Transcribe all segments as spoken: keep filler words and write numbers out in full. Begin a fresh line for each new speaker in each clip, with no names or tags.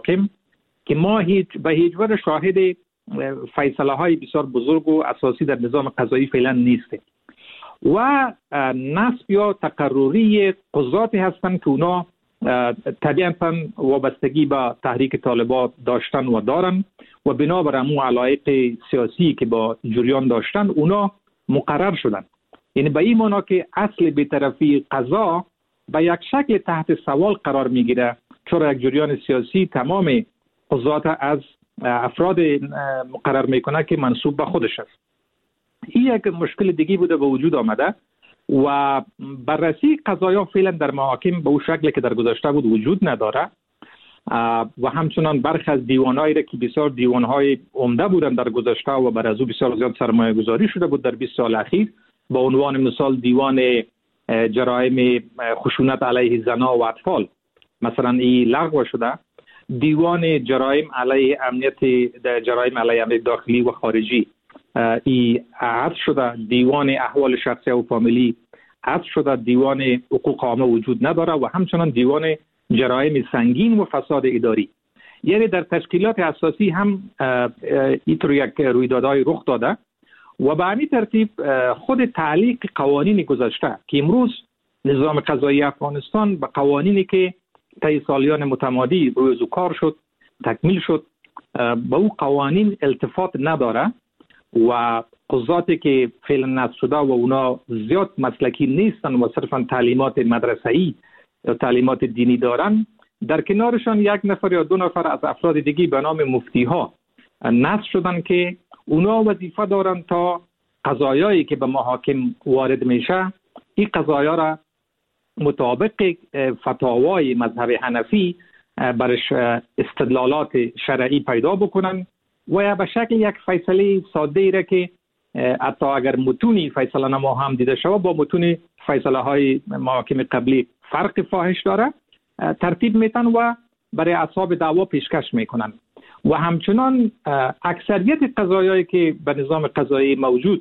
محاکم که ما هیچ به هیچ وجه شاهد فیصله های بسیار بزرگ و اساسی در نظام قضایی فعلا نیستیم و نصب یا تقرری قضاتی هستند که اونا طبیعتاً وابستگی به تحریک طالبان داشتن و دارن و بنابر امو علایق سیاسی که با جریان داشتن اونا مقرر شدن. یعنی به این معنا که اصل بی‌طرفی قضا به یک شکل تحت سوال قرار میگیره، چون یک جریان سیاسی تمام قضات از افراد مقرر میکنه که منسوب به خودش است. این یک مشکل دیگه بوده به وجود آمده و بررسی قضایا فعلا در محاکم به اون شکلی که در گذشته بود وجود نداره و همچنان برخی از دیوانهایی را که بسیار دیوانهای عمده بودن در گذشته و بر از او بسیار زیاد سرمایه گذاری شده بود در بیست سال اخیر، با عنوان مثال دیوان جرایم خشونت علیه زنان و اطفال مثلا این لغو شده، دیوان جرایم علیه امنیت جرایم علیه امنیت داخلی و خارجی ای عطف شده، دیوان احوال شخصی و فامیلی عطف شده، دیوان حقوق عامه وجود نداره و همچنان دیوان جرایم سنگین و فساد اداری. یعنی در تشکیلات اساسی هم اینطور یک رویدادهای رخ داده و به همین ترتیب خود تعلیق قوانین گذشته که امروز نظام قضایی افغانستان به قوانینی که طی سالیان متمادی روی کار شد تکمیل شد به او قوانین التفات نداره و قضاتی که فعلا نصب شده و اونا زیاد مسلکی نیستن و صرفا تعلیمات مدرسه‌ای یا تعلیمات دینی دارن، در کنارشان یک نفر یا دو نفر از افراد دیگی به نام مفتی ها نصب شدن که اونا وظیفه دارن تا قضایایی که به محاکم وارد میشه این قضایا را مطابق فتاوای مذهب حنفی برش استدلالات شرعی پیدا بکنن و یا به شکل یک فیصله ساده ای را که حتی اگر متونی فیصله نما هم دیده شود با متون فیصله های محاکم قبلی فرق فاحش داره ترتیب میتن و برای اصحاب دعوا پیشکش میکنن و همچنان اکثریت قضایایی که به نظام قضایی موجود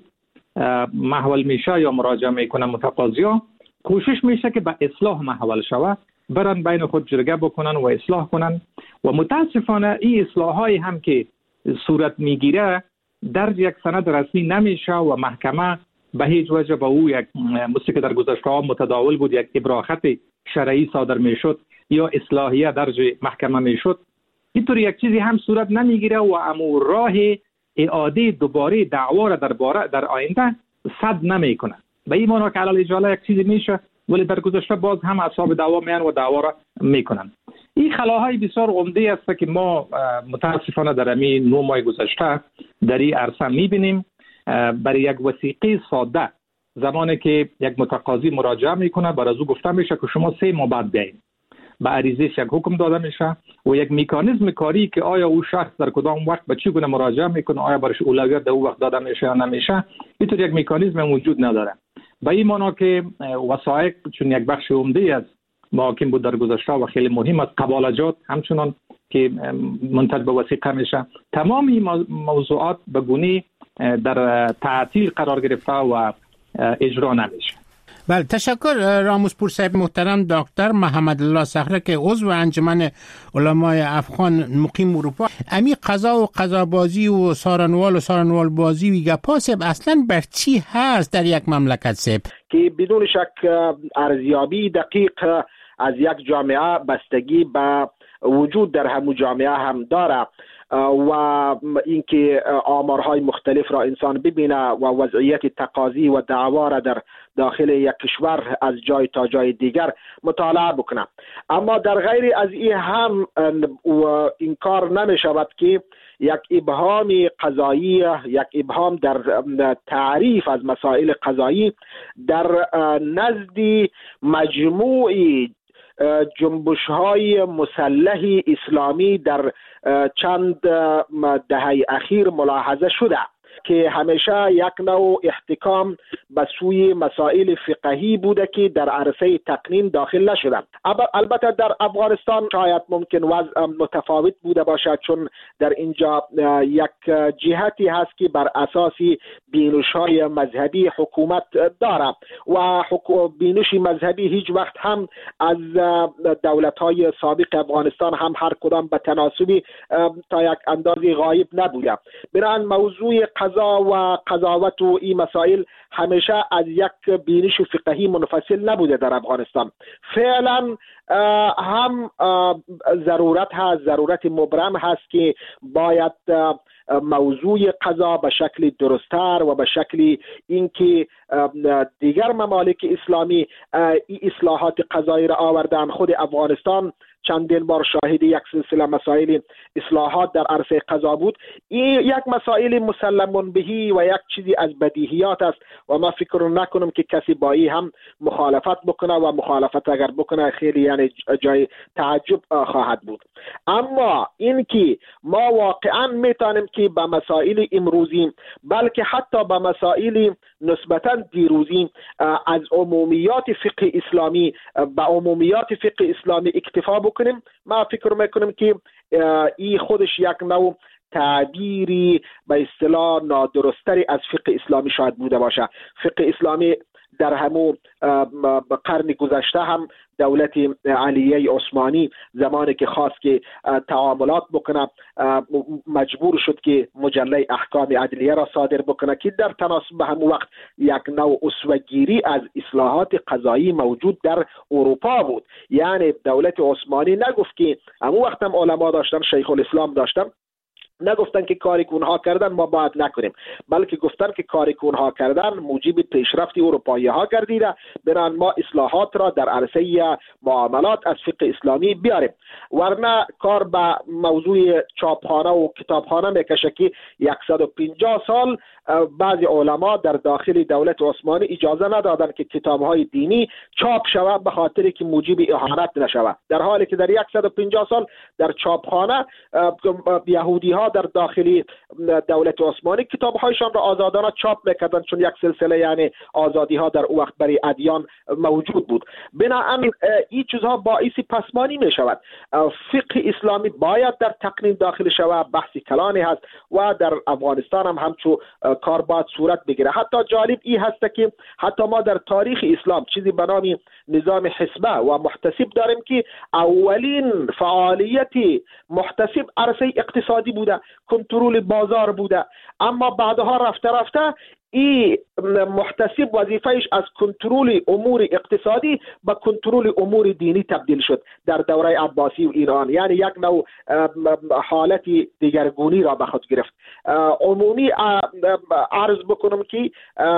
محول میشه یا مراجعه میکنن متقاضیا کوشش میشه که به اصلاح محول شود، برن بین خود جرگه بکنن و اصلاح کنن و متاسفانه این اصلاح های هم که صورت میگیره در یک سند رسمی نمیشه و محکمه به هیچ وجه به او یک مثل که در گذشته ها متداول بود یک ابراخط شرعی صادر میشد یا اصلاحیه درج محکمه میشد، اینطور یک چیزی هم صورت نمیگیره و امو راه اعاده دوباره دعوا را در باره در آینده سد نمیکنه. به این معنی که علل اجاله یک چیزی میشه ولی در گذشته باز هم اصحاب دعوا میان و دعوا را میکنن. این خلاهای بسیار عمده است که ما متاسفانه در همین نه ماه گذشته در این عرصه میبینیم. برای یک وثیقه ساده زمانی که یک متقاضی مراجعه میکنه بر از او گفته میشه که شما سه ماه بعد بیاین، به عریضش یک حکم داده میشه و یک مکانیزم کاری که آیا او شخص در کدام وقت به چی گونه مراجعه میکنه، آیا برش اولویت در او وقت داده میشه یا نمیشه، اینطور یک مکانیزم وجود نداره. به این معنی که وثایق چون یک بخش عمده از محاکم بود در گذشته و خیلی مهم است، قبالجات همچنان که منتج به وثیقه میشه، تمام این موضوعات به گونه در تعطیل قرار گرفته و اجرا نمیشه.
بله، تشکر راموزپور صاحب محترم. دکتر محمد الله صخره که عضو انجمن علمای افغان مقیم اروپا، امی قضا و قضابازی و سارنوال و سارنوال بازی و گپا صاحب اصلا بر چی هست در یک مملکت صاحب؟
که بدون شک ارزیابی دقیق از یک جامعه بستگی به وجود در همون جامعه هم داره و اینکه آمارهای مختلف را انسان ببینه و وضعیت تقاضی و دعوا را در داخل یک کشور از جای تا جای دیگر مطالعه بکنه. اما در غیر از این هم این کار نمی شود که یک ابهام قضایی، یک ابهام در تعریف از مسائل قضایی در نزد مجموعی جنبش‌های مسلح اسلامی در چند دهه اخیر ملاحظه شده. که همیشه یک نوع احتکام به سوی مسائل فقهی بوده که در عرصه تقنین داخل نشدن. البته در افغانستان شاید ممکن وضع متفاوت بوده باشد، چون در اینجا یک جهتی هست که بر اساس بینش‌های مذهبی حکومت داره و بینش مذهبی هیچ وقت هم از دولت‌های سابق افغانستان هم هر کدام به تناسبی تا یک اندازه غایب نبوده. بنابراین موضوع قضا و قضاوت و این مسائل همیشه از یک بینش فقهی منفصل نبوده در افغانستان. فعلا هم ضرورت هست، ضرورت مبرم هست که باید موضوع قضا به شکل درست‌تر و به شکل اینکه دیگر ممالک اسلامی ای اصلاحات قضایی را آوردن. خود افغانستان چندین بار شاهد یک سلسله مسائل اصلاحات در عرصه قضا بود. این یک مسائل مسلم بهی و یک چیزی از بدیهیات است و ما فکر نکنم که کسی با این هم مخالفت بکنه و مخالفت اگر بکنه خیلی یعنی جای تعجب خواهد بود. اما اینکه ما واقعا میتونیم که به مسائل امروزی بلکه حتی به مسائل نسبتا دیروزی از عمومیات فقه اسلامی به عمومیات فقه اسلامی اکتفا بکنیم، ما فکر میکنم که این خودش یک نوع تعبیری به اصطلاح نادرستری از فقه اسلامی شاید بوده باشه. فقه اسلامی در همون قرن گذشته هم دولت علیه عثمانی زمانی که خواست که تعاملات بکنه مجبور شد که مجله احکام عدلیه را صادر بکنه که در تناسب به همون وقت یک نوع اسوه‌گیری از اصلاحات قضایی موجود در اروپا بود. یعنی دولت عثمانی نگفت که همون وقت هم علما داشتن، شیخ الاسلام داشتن، نگفتن که کاری که اونها کردن ما باید نکنیم، بلکه گفتن که کاری که اونها کردن موجب پیشرفت اروپایی ها گردیده، بنابراین ما اصلاحات را در عرصه معاملات از فقه اسلامی بیاریم. ورنه کار به موضوع چاپخانه و کتابخانه میکشه که صد و پنجاه سال بعضی علما در داخل دولت عثمانی اجازه ندادن که کتاب‌های دینی چاپ شود به خاطر که موجب اهانت نشود، در حالی که در صد و پنجاه سال در چاپخانه یهودی ها در داخل دولت عثمانی کتاب‌هایشان را آزادانه چاپ میکردند، چون یک سلسله یعنی آزادی ها در اون وقت برای ادیان موجود بود. بنابراین این چیزها باعث پسمانی می شود. فقه اسلامی باید در تقنین داخل شود، بحث کلانی هست و در افغانستان هم همچو کار باید صورت بگیره. حتی جالب این هست که حتی ما در تاریخ اسلام چیزی به نام نظام حسبه و محتسب داریم که اولین فعالیت محتسب عرصه اقتصادی بوده، کنترل بازار بوده، اما بعدها رفته رفته این محتسب وظیفهش از کنترل امور اقتصادی به کنترل امور دینی تبدیل شد در دوره عباسی و ایران. یعنی یک نوع حالت دیگرگونی را به خود گرفت. عمومی عرض بکنم که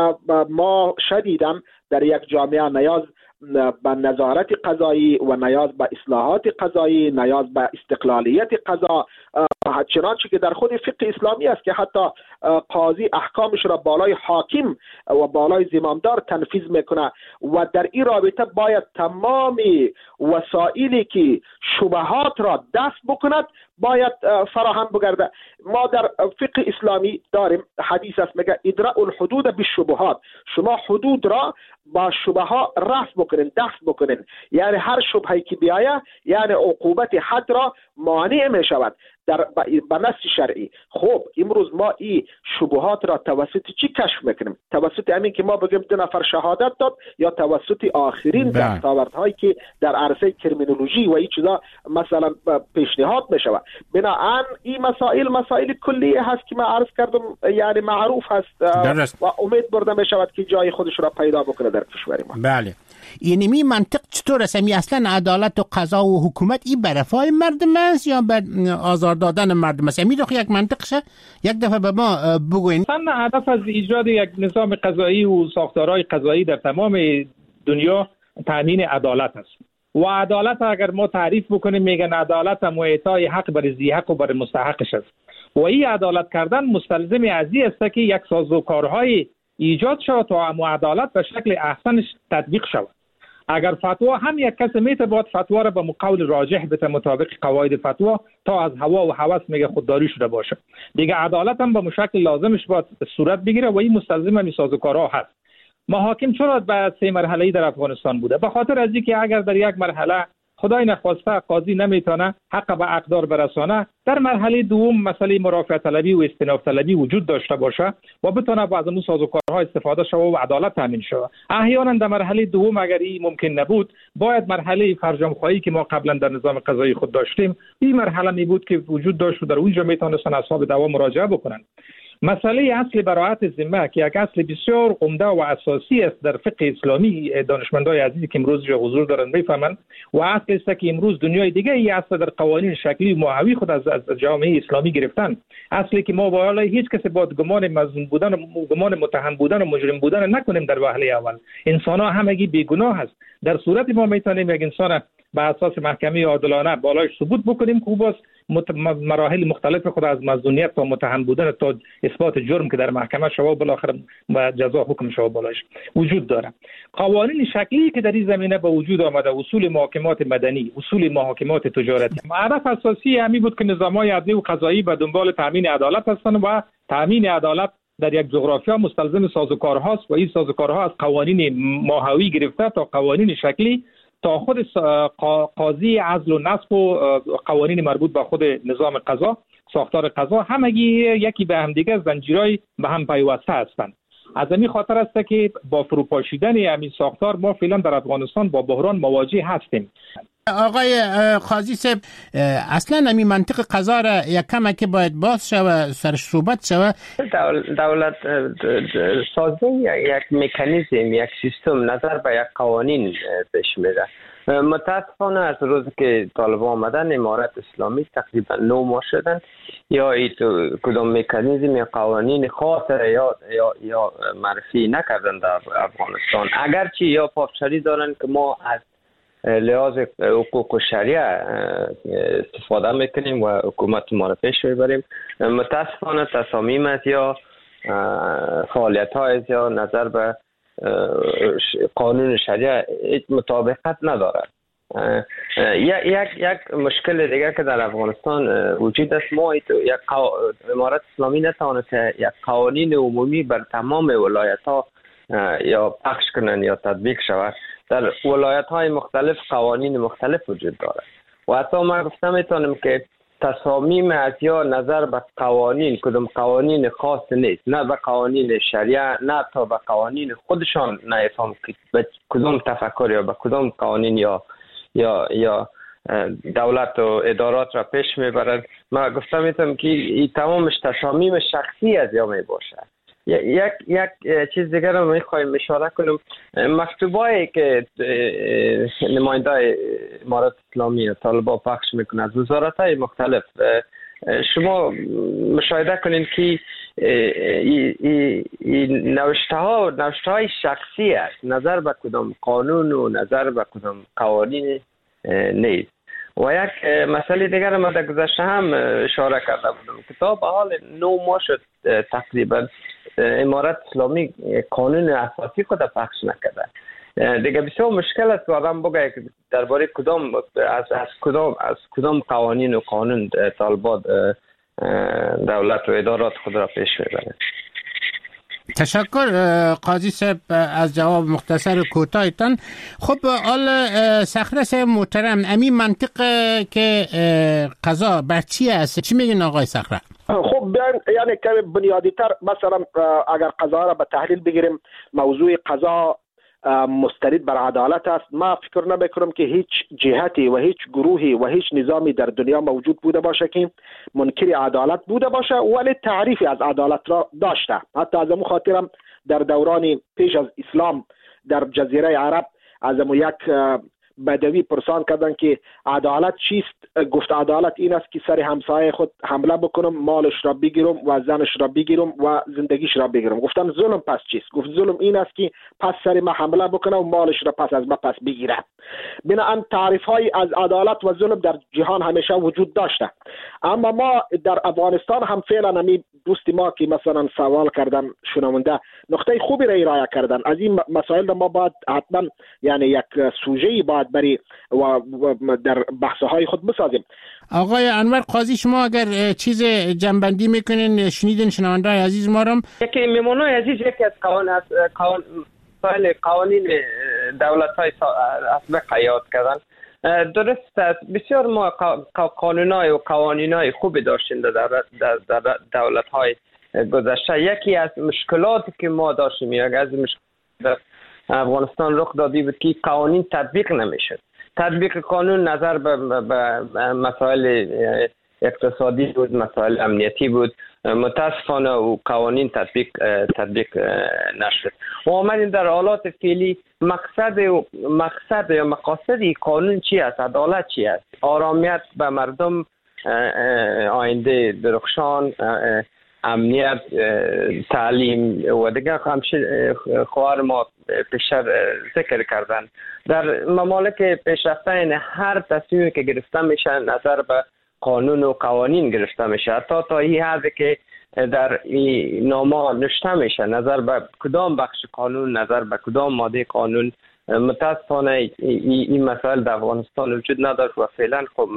ما شدیداً در یک جامعه نیاز به نظارت قضایی و نیاز به اصلاحات قضایی، نیاز به استقلالیت قضا، چنانچه که در خود فقه اسلامی است که حتی قاضی احکامش را بالای حاکم و بالای زمامدار تنفیذ میکنه و در این رابطه باید تمام وسایلی که شبهات را دست بکند باید فراهم بگرده. ما در فقه اسلامی داریم حدیث است میگه ادراء الحدود بالشبهات، شما حدود را با شبه ها رفع بکنین، دست بکنین، یعنی هر شبهه‌ای که بیاید یعنی عقوبت حد را مانع می شود در به نص شرعی. خب امروز ما این شبهات را توسط چی کشف میکنیم؟ توسط همین که ما بگیم دو نفر شهادت داد یا توسط آخرین دستاوردهایی که در عرصه کرمینولوژی و این چیزا مثلا پیشنهاد میشود. بنابراین این مسائل مسائل کلیه هست که من عرض کردم، یعنی معروف هست درست. و امید برده میشود که جای خودش را پیدا بکنه در کشور ما.
بله. یعنی می منطق چطور است؟ می اصلا عدالت و قضا و حکومت این برفای مردم است یا به آزار دادن مردم است؟ می دخل یک منطق شه یک دفعه به ما بگوین.
اصلا هدف از ایجاد یک نظام قضایی و ساختارهای قضایی در تمام دنیا تامین عدالت است و عدالت اگر ما تعریف بکنیم میگن عدالت هم اعطای حق بر ذی حق و بر مستحقش است و این عدالت کردن مستلزم از این است که یک سازوکارهای ایجاد شود تا عدالت به شکل احسنش تطبیق شود. اگر فتوا هم یک کس میتواند فتوا را به قول راجح بده مطابق قواعد فتوا تا از هوا و هوس میگه خودداری شده باشه. دیگه عدالت هم به مشکل لازمش باید صورت بگیره و این مستلزم همین سازوکارها هست. محاکم چرا به سه مرحله‌ای در افغانستان بوده؟ به خاطر از اینکه اگر در یک مرحله خدای نخواسته قاضی نمیتونه حق به اقدار برسانه، در مرحله دوم مسئله مرافعه طلبی و استئناف طلبی وجود داشته باشه و بتونه از اون سازوکارها استفاده شود و عدالت تامین شود. احیانا در مرحله دوم اگر این ممکن نبود، باید مرحله فرجام خواهی که ما قبلا در نظام قضایی خود داشتیم، این مرحله می بود که وجود داشت و در اونجا میتونستن اصحاب دعوا مراجعه بکنن. مسئله اصل براءت ذمه که یک اصل بسیار عمده و اساسی است در فقه اسلامی، دانشمندای عزیزی که امروز حضور دارند میفهمند و اصل است که امروز دنیای دیگه این اصل در قوانین شکلی ماهوی خود از از جامعه اسلامی گرفتن. اصلی که ما باید هیچ کس با گمان مظنون بودن و گمان متهم بودن و مجرم بودن نکنیم. در وهله اول انسان ها همگی بیگناه هست. در صورت ما میتونیم یک انسان به اساس محکمه عادلانه بالایش ثبوت بکنیم که او باز مراحل مختلف خود از مظنونیت تا متهم بودن تا اثبات جرم که در محکمه شوا بالاخره جزا حکم شوا بالایش وجود داره. قوانین شکلی که در این زمینه به وجود آمده، اصول محاکمات مدنی، اصول محاکمات تجارتی، هدف اساسی همین بود که نظام‌های عدلی و قضایی به دنبال تامین عدالت هستند و تامین عدالت در یک جغرافیا مستلزم سازوکارهاست و این سازوکارها از قوانین ماهوی گرفته تا قوانین شکلی تا خود قاضی عزل و نصب و قوانین مربوط به خود نظام قضا، ساختار قضا، همگی یکی به هم دیگه زنجیرهای به هم پیوسته هستند. از این خاطر است که با فروپاشیدن همین ساختار ما فعلا در افغانستان با بحران مواجه هستیم.
آقای قاضی صاحب، اصلا همین منطق قضا را یک کم که باید باز شود، سرش صحبت شود.
دولت سازی یک مکانیزم، یک سیستم نظر به یک قوانین پیش میره. متاسفانه از روزی که طالبان آمدن امارت اسلامی تقریبا نو ماه شدن، یا ای تو کدام مکانیزم یا قوانین خاص یا یا یا معرفی نکردن در افغانستان. اگرچه یا پافشاری دارن که ما از لحاظ حقوق و شریعه استفاده میکنیم و حکومت ما را پیش میبریم، متاسفانه تصامیم از یا فعالیت های از یا نظر به قانون شریعه مطابقت نداره. یک یک مشکل دیگه که در افغانستان وجود است، ما یک امارت اسلامی نتوانست یک قوانین عمومی بر تمام ولایت ها یا پخش کنن یا تطبیق شود. در ولایت های مختلف قوانین مختلف وجود داره و حتی ما گفتم میتونم که تصامیم از یا نظر به قوانین کدام قوانین خاص نیست، نه به قوانین شریعه نه تا به قوانین خودشان نفهم که به کدام تفکر یا به کدام قوانین یا یا یا دولت و ادارات را پیش میبرند. ما گفتم میتونم که این تمامش تصامیم شخصی از یا می باشه. یک یک چیز دیگر رو میخوایم اشاره کنم، مکتوبایی که نماینده امارت اسلامی و طالبان پخش میکنه از وزارت‌های مختلف، شما مشاهده کنین که این نوشته ها نوشته های شخصی است، نظر به کدام قانون و نظر به کدام قوانین نیست. و یک مسئله دیگر ما در گذشته هم اشاره کرده بودم که تا به حال نو ماه شد تقریبا امارت اسلامی قانون اساسی خود پخش نکرده. دیگه بسیار مشکل است که آدم بگه درباره کدام از از کدام از کدام قوانین و قانون طالبان دولت و ادارات خود را پیش میبرند.
تشکر قاضی صاحب از جواب مختصر کوتاهتان. خب حال صخره صاحب محترم، امی منطق که قضا بر چی است؟ چی میگین آقای صخره؟
خب یعنی که بنیادی تر مثلا اگر قضا را به تحلیل بگیریم، موضوع قضا مستند بر عدالت است. ما فکر نمیکنم که هیچ جهتی و هیچ گروهی و هیچ نظامی در دنیا موجود بوده باشه که منکر عدالت بوده باشه ولی تعریفی از عدالت را داشته. حتی از امو خاطرم در دوران پیش از اسلام در جزیره عرب از امو یک بدوی پرسان کردن که عدالت چیست؟ گفت عدالت این است که سر همسایه خود حمله بکنم، مالش را بگیرم و زنش را بگیرم و زندگیش را بگیرم. گفتم ظلم پس چیست؟ گفت ظلم این است که پس سر ما حمله بکنه و مالش را پس از ما پس بگیره. بنابراین تعریف های از عدالت و ظلم در جهان همیشه وجود داشته، اما ما در افغانستان هم فعلا همی دوست ما که مثلا سوال کردن شنونده نقطه خوبی را ارائه کردن. از این مسائل ما باید حتما یعنی یک سوژه باید بری و در بحث های خود بسازیم.
آقای انور قاضی، شما اگر چیز جنبندی میکنین شنیدین شنونده عزیز ما رو؟
یکی میمونای عزیز یکی از قوانین از قوانین قوانین دولت های اسبق یاد کردن. درست است، بسیار ما قانونای و قوانینای خوبی داشتیم در دولت های گذشته. یکی از مشکلاتی که ما داشتیم، یک از مشکلات در افغانستان رخ دادی بود که قوانین تطبیق نمیشد. تطبیق قانون نظر به مسائل اقتصادی بود، مسائل امنیتی بود. متاسفانه و قوانین تطبیق تطبیق نشد. و آمدیم در حالات فعلی مقصد مقصد یا مقاصد قانون چی است؟ عدالت چی است؟ آرامیت به مردم، آینده درخشان، امنیت، تعلیم و دیگر همشه خواهر ما پیشتر ذکر کردن. در ممالک پیشرفته این هر تصمیمی که گرفته میشه نظر به قانون و قوانین گرفته میشه، حتی تا این حدی که در این نامه نوشته میشه نظر به کدام بخش قانون، نظر به کدام ماده قانون. متاسفانه این مسائل در افغانستان وجود نداشت و فعلا خب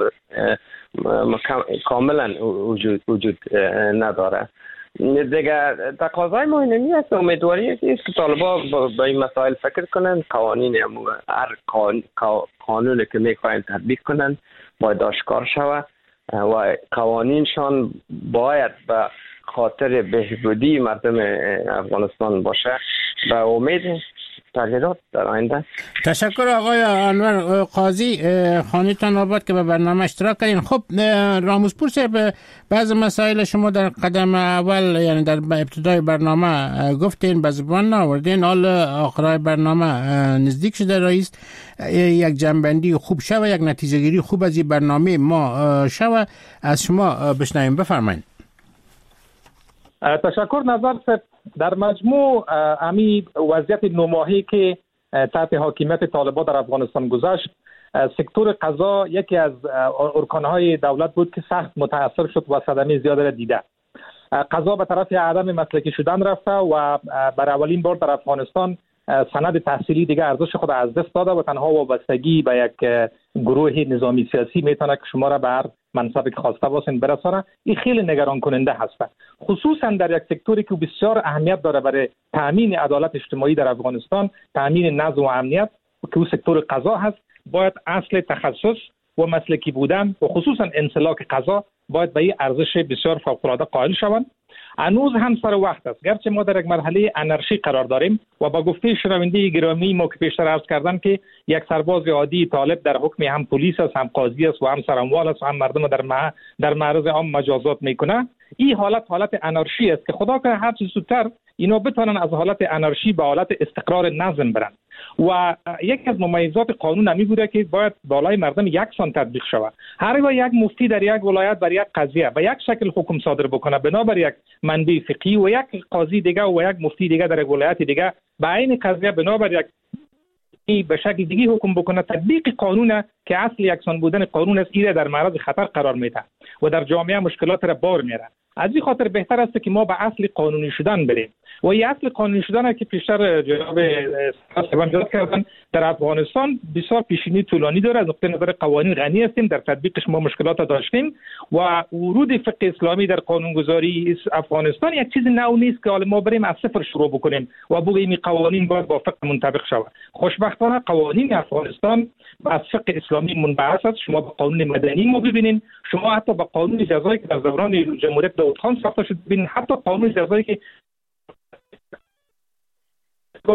کاملا وجود وجود نداره. دیگر تقاضای ما اینمی است، امیدواری است که طالبا با این مسائل فکر کنن، قوانین هر قانونی که میخواین تطبیق کنن باید آشکار شود و قوانینشان باید به خاطر بهبودی مردم افغانستان باشه. به امید تغییرات در آینده.
تشکر آقای انور قاضی، خانه‌تان آباد که به برنامه اشتراک کردین. خب راموزپور صاحب، بعض مسائل شما در قدم اول یعنی در ابتدای برنامه گفتین، به زبان آوردین، حال آخرای برنامه نزدیک شده رئیس یک جنبندی خوب شوه، یک نتیجه گیری خوب از این برنامه ما شوه. از شما بشنویم، بفرمایید.
تشکر نظر صاحب. در مجموع امی وضعیت نوماهی که تحت حاکمیت طالبان در افغانستان گذشت، سکتور قضا یکی از ارکانهای دولت بود که سخت متاثر شد و صدمه زیاده را دیده. قضا به طرف عدم مسلکی شدن رفته و برای اولین بار در افغانستان سند تحصیلی دیگه ارزش خود از دست داده و تنها وابستگی به یک گروه نظامی سیاسی میتونه که شما را به هر منصبی که خواسته باشین برسانه. این خیلی نگران کننده هست، خصوصا در یک سکتوری که بسیار اهمیت داره برای تامین عدالت اجتماعی در افغانستان، تامین نظم و امنیت، که او سکتور قضا هست. باید اصل تخصص و مسلکی بودن و خصوصا انسلاک قضا باید به این ارزش بسیار فوق‌العاده قائل شوند. هنوز هم سر وقت است، گرچه ما در یک مرحله انارشی قرار داریم و با گفته شنونده گرامی ما که پیشتر عرض کردم که یک سرباز عادی طالب در حکم هم پلیس است، هم قاضی است و هم سراموال است و هم مردم در مع... در معرض عام مجازات میکنه. این حالت حالت انارشی است که خدا کنه هر چه زودتر اینا بتونن از حالت انارشی به حالت استقرار نظم برن. و یکی از ممیزات قانون همی بوده که باید بالای مردم یکسان تطبیق شود. هرگاه یک مفتی در یک ولایت بر یک قضیه به یک شکل حکم صادر بکنه بنابر یک منبع فقهی و یک قاضی دیگه و یک مفتی دیگه در یک ولایت دیگه به عین قضیه بنابر یک به شکل دیگه حکم بکنه، تطبیق قانون که اصل یکسان بودن قانون است، ایره در معرض خطر قرار میده و در جامعه مشکلات را بار میاره. از این خاطر بهتر است که ما به اصل قانونی شدن بریم و این اصل قانونی شدن که پیشتر جناب صاحبان یاد کردن در افغانستان بسیار پیشینی طولانی داره. از نقطه نظر قوانین غنی هستیم، در تطبیقش ما مشکلات داشتیم و ورود فقه اسلامی در قانونگذاری افغانستان یک چیز نو نیست که حالا ما بریم از صفر شروع بکنیم و بگیم قوانین باید با فقه منطبق شود. خوشبختانه قوانین افغانستان از فقه اسلامی منبعث است. شما با قانون مدنی ما ببینید، شما حتی با قانون جزایی که در دوران جمهوریت داود خان ساخته شد ببینید، حتی قانون جزایی که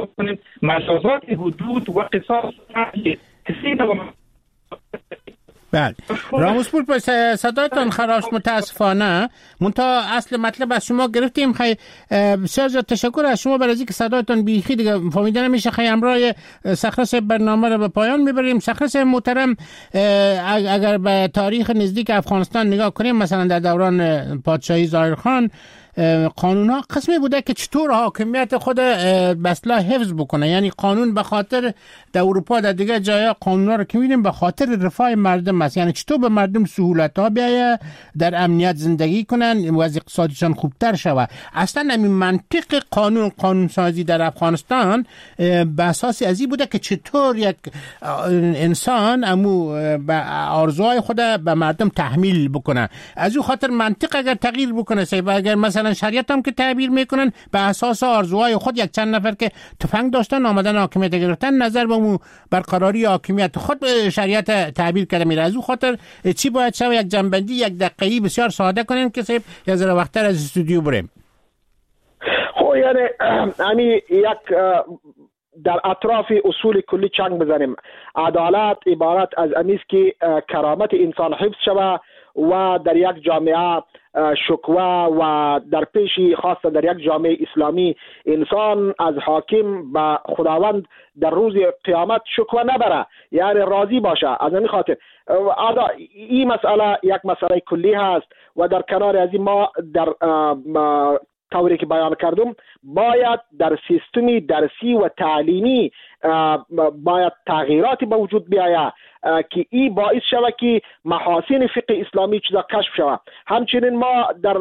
مجازات حدود و قصاص کسی
بله راموسپور، پس صدایتان خراش متاسفانه، منتها اصل مطلب از شما گرفتیم. خیلی بسیار زیاد تشکر از شما برای اینکه صدایتان بیخی دیگه فهمیده نمیشه. خیلی امرای صخره صاحب برنامه رو به پایان میبریم. صخره صاحب محترم، اگر به تاریخ نزدیک افغانستان نگاه کنیم، مثلا در دوران پادشاهی ظاهرخان قانون ها قسمی بوده که چطور حاکمیت خود به اصطلاح حفظ بکنه. یعنی قانون به خاطر در اروپا در دیگه جایا قانون ها رو که می‌بینیم به خاطر رفاه مردم است. یعنی چطور به مردم سهولت ها بیاید، در امنیت زندگی کنن، وضع اقتصادشان خوبتر شود. اصلا همین منطق قانون قانون سازی در افغانستان به اساس ازی بوده که چطور یک انسان امو به آرزوهای خود به مردم تحمیل بکنه. از اون خاطر منطق اگر تغییر بکنه، و اگر مثلا شریعت هم که تعبیر میکنن به اساس آرزوهای خود، یک چند نفر که تفنگ داشتن آمدن حاکمیت گرفتن، نظر به مو برقراری حاکمیت خود به شریعت تعبیر کرده میره. از اون خاطر چی باید شود؟ یک جنبندی یک دقیقه‌ای بسیار ساده کنیم که صاحب یه ذره وقتر از استودیو بریم.
خب یعنی همین یک در اطراف اصول کلی چنگ بزنیم. عدالت عبارت از امیست که کرامت انسان حفظ شود و در یک جامعه شکوه و در پیشی خاص در یک جامعه اسلامی انسان از حاکم به خداوند در روز قیامت شکوه نبره، یعنی راضی باشه. از این خاطر این مسئله یک مسئله کلی هست و در کنار از این ما در طوری که بیان کردم باید در سیستمی درسی و تعلیمی باید تغییراتی به وجود بیاید که این باعث شود که محاسن فقه اسلامی چیزا کشف شود. همچنین ما در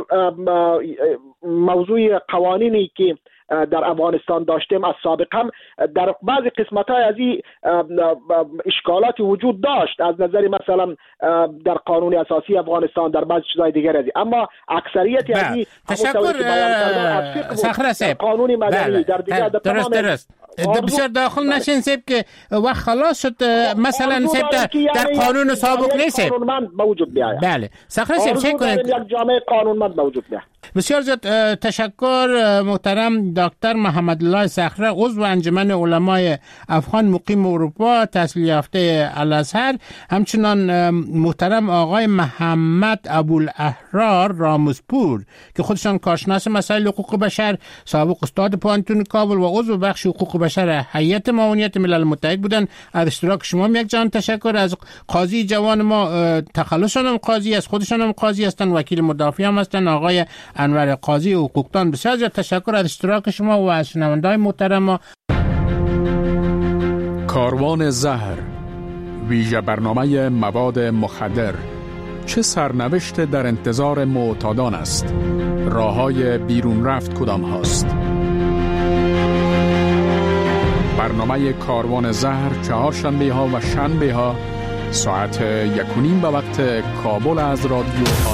موضوع قوانینی که در افغانستان داشتیم از سابق هم در بعضی قسمت‌های از این اشکالاتی وجود داشت، از نظر مثلا در قانون اساسی افغانستان، در بعضی چیزهای دیگر از این. اما اکثریت از این
تشکر صخره صاحب
قانون مدنی در دیگر در
درست درست بسیار داخل نشین سیب که وقت خلاص شد. مثلا سیب در قانون سابق نیست
قانونمند موجود بیاید.
بله صخره صاحب چه کنید
یک جامعه قانونمند موجود بیاید.
بسیار زیاد تشکر محترم دکتر محمد الله صخره، عضو انجمن علمای افغان مقیم اروپا، تحصیل یافته الازهر. همچنان محترم آقای محمد ابوالاحرار راموسپور که خودشان کارشناس مسائل حقوق بشر، سابق استاد پانتون کابل و عضو بخش حقوق بشر هیئت معاونیت ملل متحد بودن. از اشتراک شما یک جان تشکر. از قاضی جوان ما تخلصشان هم قاضی، از خودشان هم قاضی هستن، وکیل مدافع هم هستن، آقای انور قاضی حقوقدان. بسیار زیاد تشکر از اشتراک شما و از شنونده‌های محترم ما.
کاروان زهر، ویژه برنامه مواد مخدر، چه سرنوشت در انتظار معتادان است؟ راه‌های بیرون رفت کدام هاست؟ برنامه کاروان زهر چهارشنبه ها و شنبه ها ساعت یک و نیم به وقت کابل از رادیو